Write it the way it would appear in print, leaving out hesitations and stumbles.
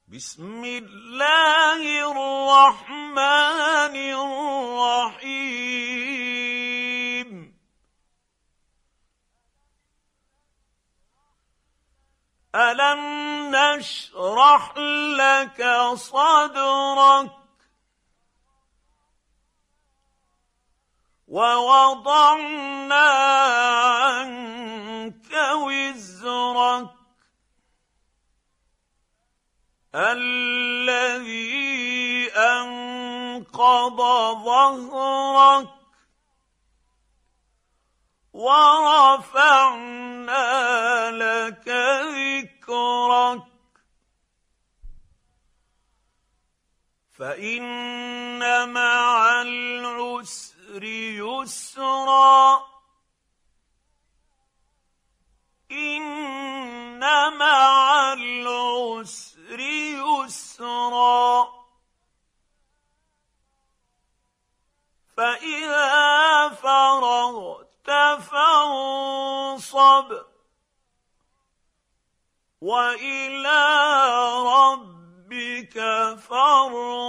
بسم الله الرحمن الرحيم ألم نشرح لك صدرك ووضعنا عنك وزرك الذي أنقض ظهرك ورفعنا لك ذكرك فإن مع العسر يسرا إن مع العسر يسرا فإذا فرغت فانصب وإلى ربك فارغب